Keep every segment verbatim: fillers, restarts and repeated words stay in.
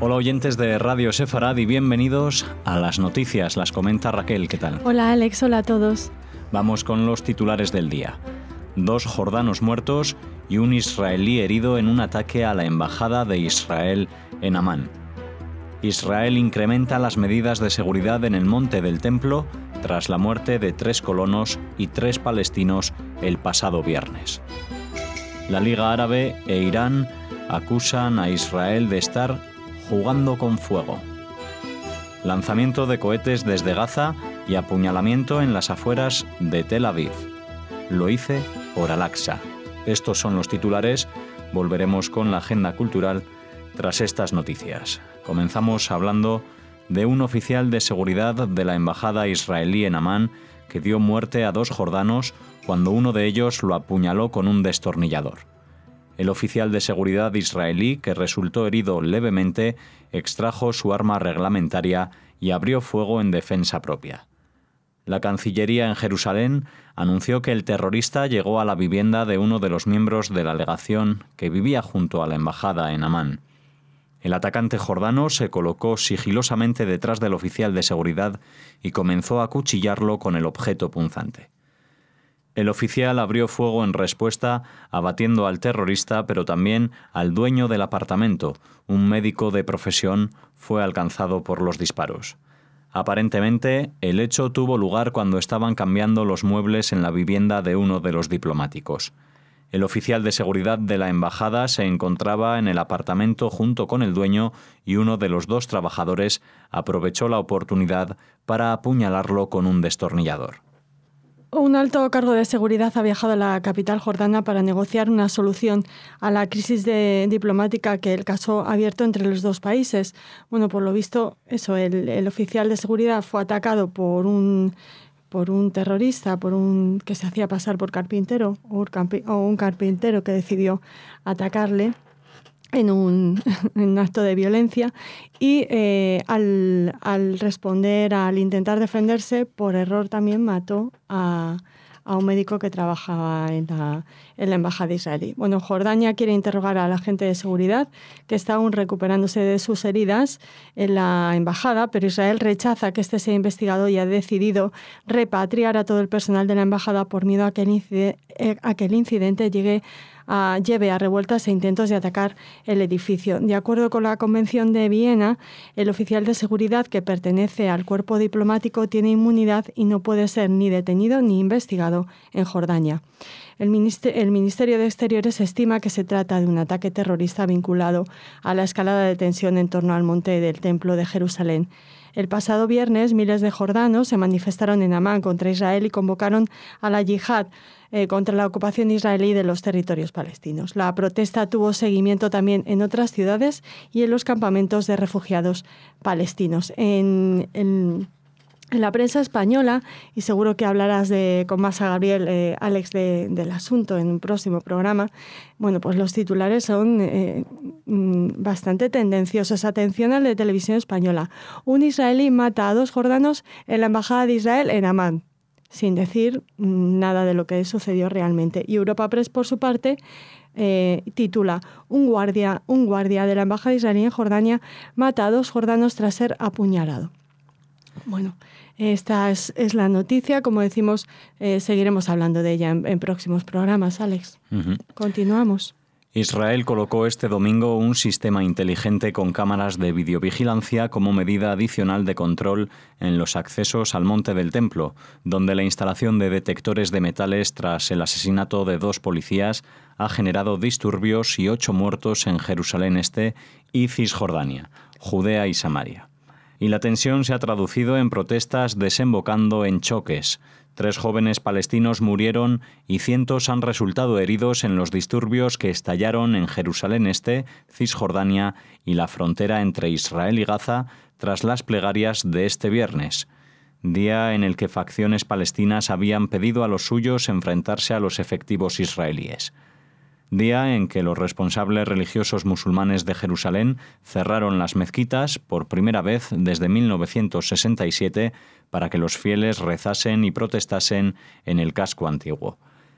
Hola oyentes de Radio Sefarad y bienvenidos a las noticias. Las comenta Raquel, ¿qué tal? Hola Alex, hola a todos. Vamos con los titulares del día. Dos jordanos muertos y un israelí herido en un ataque a la embajada de Israel en Amán. Israel incrementa las medidas de seguridad en el Monte del Templo tras la muerte de tres colonos y tres palestinos el pasado viernes. La Liga Árabe e Irán acusan a Israel de estar jugando con fuego. Lanzamiento de cohetes desde Gaza y apuñalamiento en las afueras de Tel Aviv. Lo hice por Al-Aqsa. Estos son los titulares. Volveremos con la agenda cultural tras estas noticias. Comenzamos hablando de un oficial de seguridad de la embajada israelí en Amán que dio muerte a dos jordanos cuando uno de ellos lo apuñaló con un destornillador. El oficial de seguridad israelí, que resultó herido levemente, extrajo su arma reglamentaria y abrió fuego en defensa propia. La Cancillería en Jerusalén anunció que el terrorista llegó a la vivienda de uno de los miembros de la legación que vivía junto a la embajada en Amán. El atacante jordano se colocó sigilosamente detrás del oficial de seguridad y comenzó a acuchillarlo con el objeto punzante. El oficial abrió fuego en respuesta, abatiendo al terrorista, pero también al dueño del apartamento. Un médico de profesión fue alcanzado por los disparos. Aparentemente, el hecho tuvo lugar cuando estaban cambiando los muebles en la vivienda de uno de los diplomáticos. El oficial de seguridad de la embajada se encontraba en el apartamento junto con el dueño y uno de los dos trabajadores aprovechó la oportunidad para apuñalarlo con un destornillador. Un alto cargo de seguridad ha viajado a la capital jordana para negociar una solución a la crisis de, diplomática que el caso ha abierto entre los dos países. Bueno, por lo visto, eso, el, el oficial de seguridad fue atacado por un, por un terrorista, por un que se hacía pasar por carpintero, o un, campi, o un carpintero que decidió atacarle en un, en un acto de violencia y eh, al, al responder, al intentar defenderse, por error también mató a, a un médico que trabajaba en la, en la embajada israelí. Bueno, Jordania quiere interrogar al agente de seguridad que está aún recuperándose de sus heridas en la embajada, pero Israel rechaza que este sea investigado y ha decidido repatriar a todo el personal de la embajada por miedo a que el, incide, a que el incidente llegue a, lleve a revueltas e intentos de atacar el edificio. De acuerdo con la Convención de Viena, el oficial de seguridad que pertenece al cuerpo diplomático tiene inmunidad y no puede ser ni detenido ni investigado en Jordania. El Ministerio, el Ministerio de Exteriores estima que se trata de un ataque terrorista vinculado a la escalada de tensión en torno al monte del Templo de Jerusalén. El pasado viernes, miles de jordanos se manifestaron en Amán contra Israel y convocaron a la yihad eh, contra la ocupación israelí de los territorios palestinos. La protesta tuvo seguimiento también en otras ciudades y en los campamentos de refugiados palestinos. En, en, en la prensa española, y seguro que hablarás de, con Masa Gabriel, eh, Alex, de, del asunto en un próximo programa, bueno, pues los titulares son eh, bastante tendenciosos. Atención al de Televisión Española. Un israelí mata a dos jordanos en la embajada de Israel en Amán, sin decir nada de lo que sucedió realmente. Y Europa Press, por su parte, eh, titula un guardia, un guardia de la embajada israelí en Jordania mata a dos jordanos tras ser apuñalado. Bueno, esta es, es la noticia. Como decimos, eh, seguiremos hablando de ella en, en próximos programas, Alex. Uh-huh. Continuamos. Israel colocó este domingo un sistema inteligente con cámaras de videovigilancia como medida adicional de control en los accesos al Monte del Templo, donde la instalación de detectores de metales tras el asesinato de dos policías ha generado disturbios y ocho muertos en Jerusalén Este y Cisjordania, Judea y Samaria. Y la tensión se ha traducido en protestas desembocando en choques. Tres jóvenes palestinos murieron y cientos han resultado heridos en los disturbios que estallaron en Jerusalén Este, Cisjordania y la frontera entre Israel y Gaza tras las plegarias de este viernes, día en el que facciones palestinas habían pedido a los suyos enfrentarse a los efectivos israelíes. Día en que los responsables religiosos musulmanes de Jerusalén cerraron las mezquitas por primera vez desde mil novecientos sesenta y siete para que los fieles rezasen y protestasen en el casco antiguo.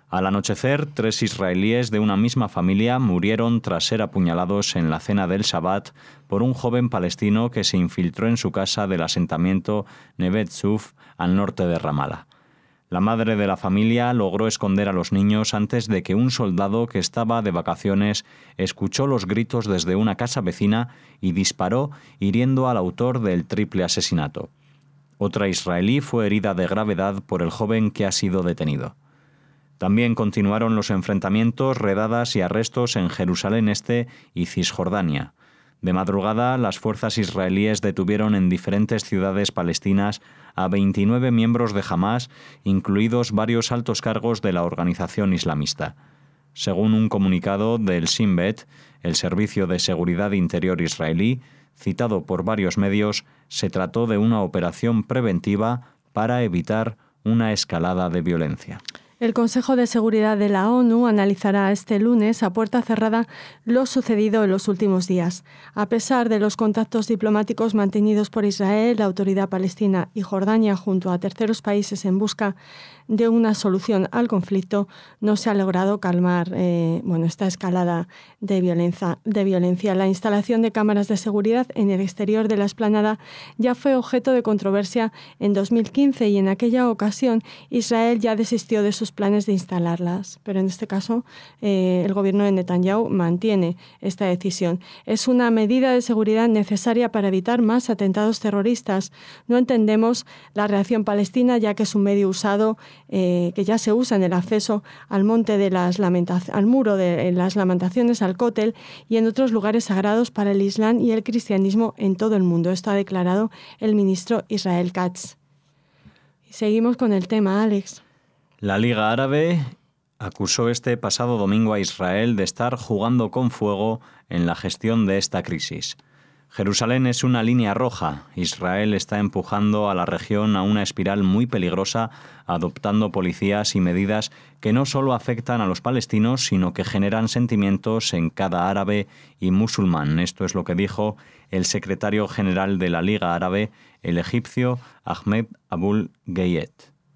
Al anochecer, tres israelíes de una misma familia murieron tras ser apuñalados en la cena del Shabbat por un joven palestino que se infiltró en su casa del asentamiento Neve Tzuf, al norte de Ramallah. La madre de la familia logró esconder a los niños antes de que un soldado que estaba de vacaciones escuchó los gritos desde una casa vecina y disparó, hiriendo al autor del triple asesinato. Otra israelí fue herida de gravedad por el joven que ha sido detenido. También continuaron los enfrentamientos, redadas y arrestos en Jerusalén Este y Cisjordania. De madrugada, las fuerzas israelíes detuvieron en diferentes ciudades palestinas a veintinueve miembros de Hamás, incluidos varios altos cargos de la organización islamista. Según un comunicado del Shin Bet, el Servicio de Seguridad Interior israelí, citado por varios medios, se trató de una operación preventiva para evitar una escalada de violencia. El Consejo de Seguridad de la ONU analizará este lunes a puerta cerrada lo sucedido en los últimos días. A pesar de los contactos diplomáticos mantenidos por Israel, la Autoridad Palestina y Jordania junto a terceros países en busca de una solución al conflicto, no se ha logrado calmar eh, bueno, esta escalada de violencia, de violencia. La instalación de cámaras de seguridad en el exterior de la explanada ya fue objeto de controversia en dos mil quince y en aquella ocasión Israel ya desistió de sus planes de instalarlas, pero en este caso eh, el gobierno de Netanyahu mantiene esta decisión. Es una medida de seguridad necesaria para evitar más atentados terroristas. No entendemos la reacción palestina, ya que es un medio usado eh, que ya se usa en el acceso al monte de las lamentaciones, al muro de las lamentaciones, al Kotel y en otros lugares sagrados para el Islam y el cristianismo en todo el mundo. Esto ha declarado el ministro Israel Katz. Seguimos con el tema, Alex. La Liga Árabe acusó este pasado domingo a Israel de estar jugando con fuego en la gestión de esta crisis. Jerusalén es una línea roja. Israel está empujando a la región a una espiral muy peligrosa, adoptando policías y medidas que no solo afectan a los palestinos, sino que generan sentimientos en cada árabe y musulmán. Esto es lo que dijo el secretario general de la Liga Árabe, el egipcio Ahmed Abul Gayet.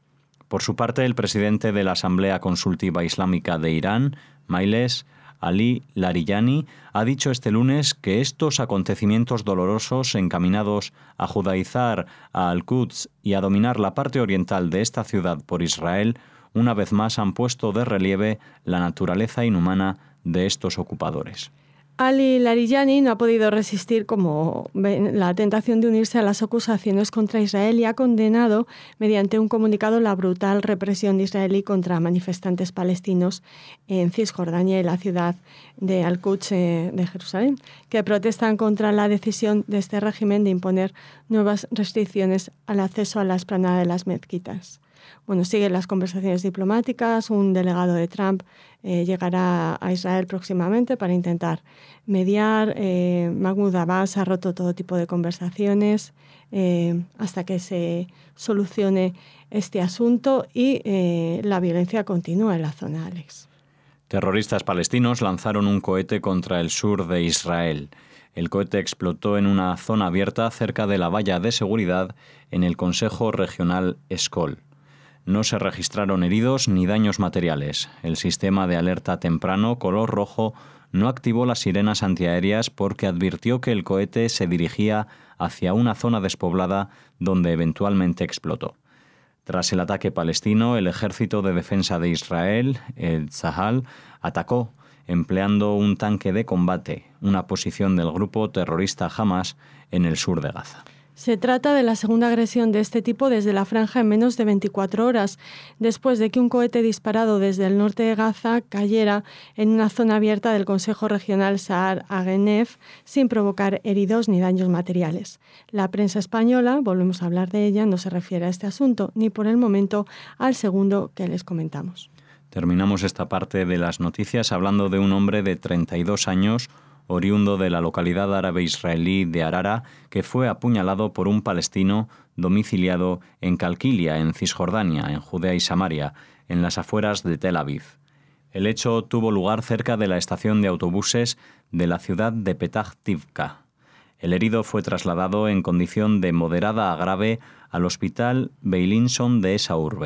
Por su parte, el presidente de la Asamblea Consultiva Islámica de Irán, Majles Ali Larijani, ha dicho este lunes que estos acontecimientos dolorosos encaminados a judaizar a Al-Quds y a dominar la parte oriental de esta ciudad por Israel, una vez más han puesto de relieve la naturaleza inhumana de estos ocupadores. Ali Larijani no ha podido resistir como la tentación de unirse a las acusaciones contra Israel y ha condenado mediante un comunicado la brutal represión israelí contra manifestantes palestinos en Cisjordania y la ciudad de Al-Quds de Jerusalén, que protestan contra la decisión de este régimen de imponer nuevas restricciones al acceso a la explanada de las mezquitas. Bueno, siguen las conversaciones diplomáticas. Un delegado de Trump eh, llegará a Israel próximamente para intentar mediar. Eh, Mahmoud Abbas ha roto todo tipo de conversaciones eh, hasta que se solucione este asunto y eh, la violencia continúa en la zona, Alex. Terroristas palestinos lanzaron un cohete contra el sur de Israel. El cohete explotó en una zona abierta cerca de la valla de seguridad en el Consejo Regional Eshkol. No se registraron heridos ni daños materiales. El sistema de alerta temprano color rojo no activó las sirenas antiaéreas porque advirtió que el cohete se dirigía hacia una zona despoblada donde eventualmente explotó. Tras el ataque palestino, el Ejército de Defensa de Israel, el Tzahal, atacó empleando un tanque de combate, una posición del grupo terrorista Hamás en el sur de Gaza. Se trata de la segunda agresión de este tipo desde la franja en menos de veinticuatro horas, después de que un cohete disparado desde el norte de Gaza cayera en una zona abierta del Consejo Regional Saar Haganef sin provocar heridos ni daños materiales. La prensa española, volvemos a hablar de ella, no se refiere a este asunto, ni por el momento al segundo que les comentamos. Terminamos esta parte de las noticias hablando de un hombre de treinta y dos años, oriundo de la localidad árabe israelí de Arara, que fue apuñalado por un palestino domiciliado en Calquilia, en Cisjordania, en Judea y Samaria, en las afueras de Tel Aviv. El hecho tuvo lugar cerca de la estación de autobuses de la ciudad de Petah Tikva. El herido fue trasladado en condición de moderada a grave al hospital Beilinson de esa urbe.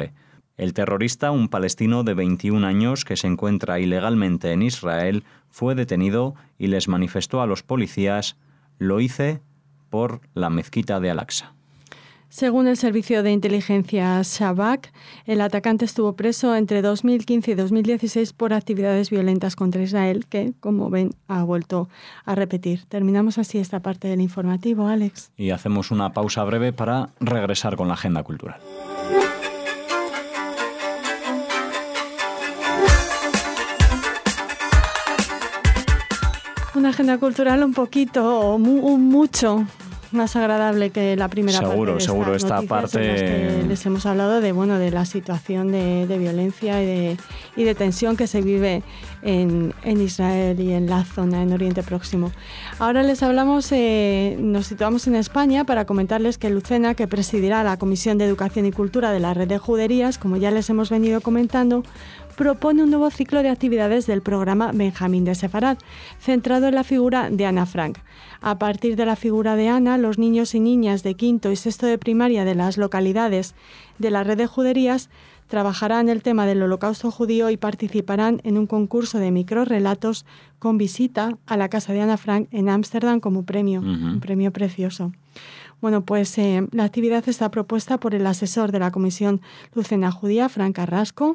El terrorista, un palestino de veintiún años que se encuentra ilegalmente en Israel, fue detenido y les manifestó a los policías: lo hice por la mezquita de Al-Aqsa. Según el servicio de inteligencia Shabak, el atacante estuvo preso entre dos mil quince y dos mil dieciséis por actividades violentas contra Israel, que, como ven, ha vuelto a repetir. Terminamos así esta parte del informativo, Alex. Y hacemos una pausa breve para regresar con la agenda cultural. Una agenda cultural un poquito o mu- mucho más agradable que la primera seguro, parte. Seguro, seguro. Esta parte... Que les hemos hablado de, bueno, de la situación de, de violencia y de, y de tensión que se vive en, en Israel y en la zona, en Oriente Próximo. Ahora les hablamos, eh, nos situamos en España para comentarles que Lucena, que presidirá la Comisión de Educación y Cultura de la Red de Juderías, como ya les hemos venido comentando, propone un nuevo ciclo de actividades del programa Benjamín de Sefarad, centrado en la figura de Ana Frank. A partir de la figura de Ana, los niños y niñas de quinto y sexto de primaria de las localidades de la Red de Juderías trabajarán el tema del Holocausto judío y participarán en un concurso de microrrelatos con visita a la casa de Ana Frank en Ámsterdam como premio, uh-huh. un premio precioso. Bueno, pues eh, la actividad está propuesta por el asesor de la Comisión Lucena Judía, Frank Carrasco,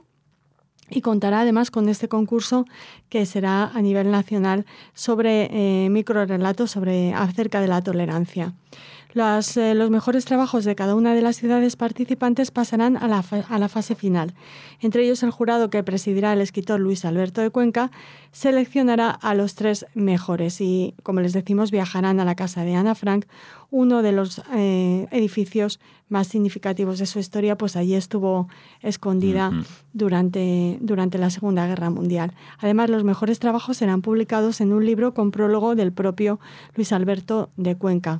y contará además con este concurso que será a nivel nacional sobre eh, microrelatos sobre, acerca de la tolerancia. Las, eh, los mejores trabajos de cada una de las ciudades participantes pasarán a la, fa- a la fase final. Entre ellos, el jurado que presidirá el escritor Luis Alberto de Cuenca seleccionará a los tres mejores y, como les decimos, viajarán a la casa de Ana Frank, uno de los eh, edificios más significativos de su historia, pues allí estuvo escondida uh-huh. durante, durante la Segunda Guerra Mundial. Además, los mejores trabajos serán publicados en un libro con prólogo del propio Luis Alberto de Cuenca.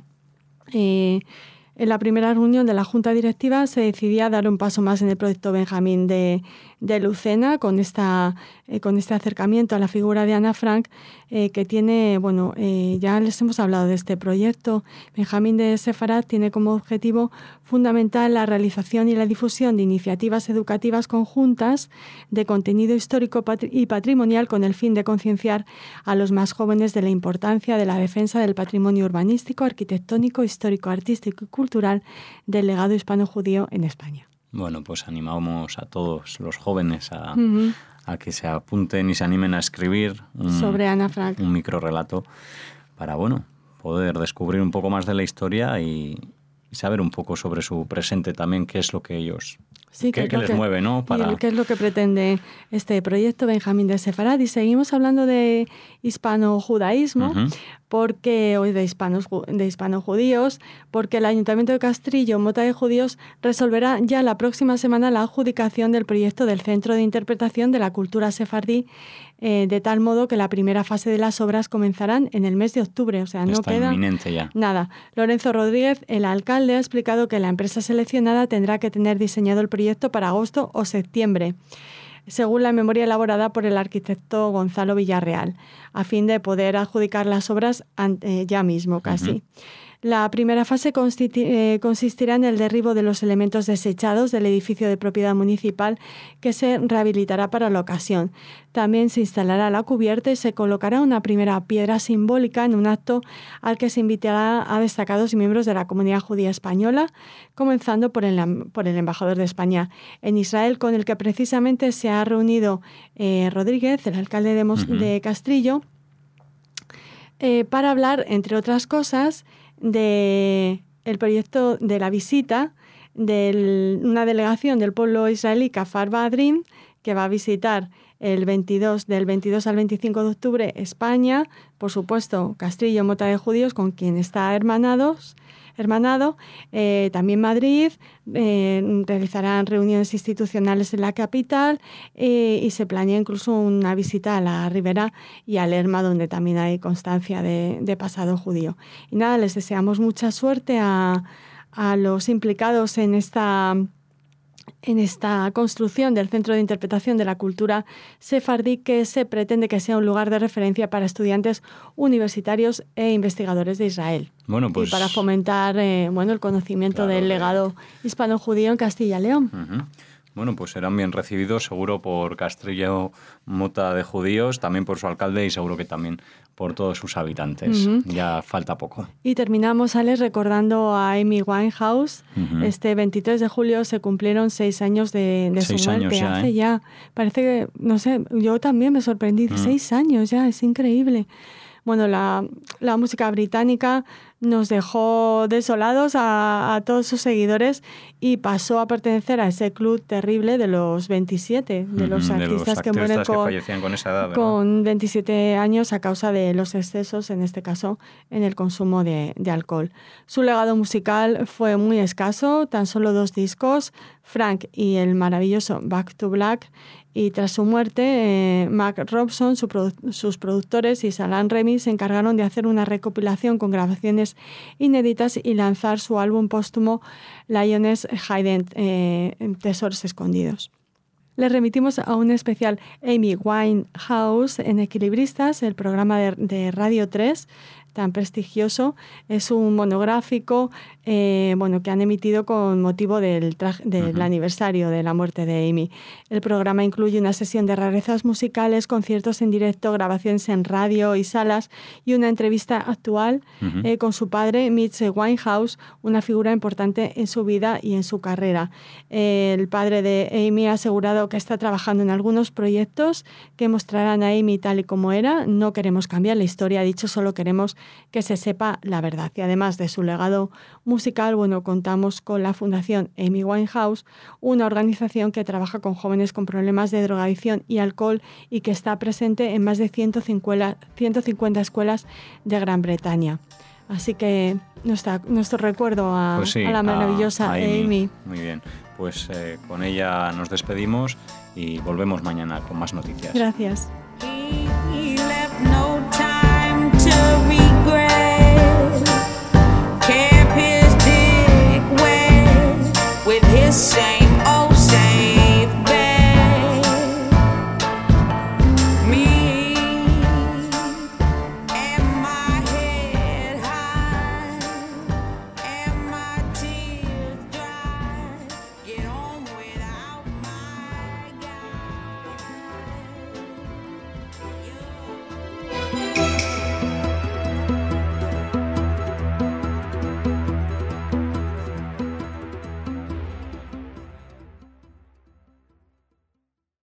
Eh, en la primera reunión de la Junta Directiva se decidía dar un paso más en el proyecto Benjamín de, de Lucena con, esta, eh, con este acercamiento a la figura de Ana Frank, eh, que tiene, bueno, eh, ya les hemos hablado de este proyecto. Benjamín de Sefarad tiene como objetivo fundamental la realización y la difusión de iniciativas educativas conjuntas de contenido histórico patri- y patrimonial con el fin de concienciar a los más jóvenes de la importancia de la defensa del patrimonio urbanístico, arquitectónico, histórico, artístico y cultural del legado hispano-judío en España. Bueno, pues animamos a todos los jóvenes a, uh-huh. a que se apunten y se animen a escribir un, sobre Ana Frank, un microrrelato para, bueno, poder descubrir un poco más de la historia y, y saber un poco sobre su presente también, qué es lo que ellos... Sí, ¿Qué, que qué les que, mueve, ¿no? Para... ¿Qué es lo que pretende este proyecto Benjamín de Sefarad? Y seguimos hablando de hispano-judaísmo, uh-huh. porque hoy de hispanos de hispano-judíos, porque el Ayuntamiento de Castrillo, Mota de Judíos, resolverá ya la próxima semana la adjudicación del proyecto del Centro de Interpretación de la Cultura Sefardí, eh, de tal modo que la primera fase de las obras comenzarán en el mes de octubre, o sea, no Está queda inminente ya. nada. Lorenzo Rodríguez, el alcalde, ha explicado que la empresa seleccionada tendrá que tener diseñado el proyecto para agosto o septiembre, según la memoria elaborada por el arquitecto Gonzalo Villarreal, a fin de poder adjudicar las obras ante, ya mismo casi. Uh-huh. La primera fase consti- eh, consistirá en el derribo de los elementos desechados del edificio de propiedad municipal que se rehabilitará para la ocasión. También se instalará la cubierta y se colocará una primera piedra simbólica en un acto al que se invitará a destacados miembros de la comunidad judía española, comenzando por el, por el embajador de España en Israel, con el que precisamente se ha reunido eh, Rodríguez, el alcalde de, Mos- uh-huh. de Castrillo, eh, para hablar, entre otras cosas, de el proyecto de la visita de una delegación del pueblo israelí Kfar Badrin, que va a visitar el veintidós, del veintidós al veinticinco de octubre España, por supuesto Castrillo, Mota de Judíos, con quien está hermanados, hermanado, eh, también Madrid, eh, realizarán reuniones institucionales en la capital eh, y se planea incluso una visita a la Ribera y a Lerma, donde también hay constancia de, de pasado judío. Y nada, les deseamos mucha suerte a, a los implicados en esta... en esta construcción del Centro de Interpretación de la Cultura Sefardí, que se pretende que sea un lugar de referencia para estudiantes universitarios e investigadores de Israel. Bueno, pues, y para fomentar eh, bueno, el conocimiento claro, del legado hispano-judío en Castilla y León. Uh-huh. Bueno, pues serán bien recibidos seguro por Castrillo Mota de judíos, también por su alcalde y seguro que también por todos sus habitantes. Uh-huh. Ya falta poco. Y terminamos, Alex, recordando a Amy Winehouse. Uh-huh. Este veintitrés de julio se cumplieron seis años de, de seis su muerte. Años ya, Hace ¿eh? ya, parece que, no sé, yo también me sorprendí. Uh-huh. Seis años ya, es increíble. Bueno, la, la música británica nos dejó desolados a, a todos sus seguidores y pasó a pertenecer a ese club terrible de los veintisiete, de los, mm, artistas, de los que mueren con, con, que fallecían con esa edad, ¿verdad? Con veintisiete años a causa de los excesos, en este caso, en el consumo de, de alcohol. Su legado musical fue muy escaso, tan solo dos discos, Frank y el maravilloso Back to Black. Y tras su muerte, eh, Mark Robson, su produ- sus productores y Salaam Remi se encargaron de hacer una recopilación con grabaciones inéditas y lanzar su álbum póstumo Lioness Hidden, eh, Tesoros Escondidos. Les remitimos a un especial Amy Winehouse en Equilibristas, el programa de, de Radio tres, tan prestigioso. Es un monográfico eh, bueno, que han emitido con motivo del, tra- del uh-huh. aniversario de la muerte de Amy. El programa incluye una sesión de rarezas musicales, conciertos en directo, grabaciones en radio y salas y una entrevista actual uh-huh. eh, con su padre, Mitch Winehouse, una figura importante en su vida y en su carrera. Eh, el padre de Amy ha asegurado que está trabajando en algunos proyectos que mostrarán a Amy tal y como era. No queremos cambiar la historia, ha dicho, solo queremos que se sepa la verdad. Y además de su legado musical, bueno, contamos con la Fundación Amy Winehouse, una organización que trabaja con jóvenes con problemas de drogadicción y alcohol y que está presente en más de ciento cincuenta escuelas de Gran Bretaña. Así que nuestra, nuestro recuerdo a, pues sí, a la maravillosa a, a Amy. Amy. Muy bien, pues eh, con ella nos despedimos y volvemos mañana con más noticias. Gracias.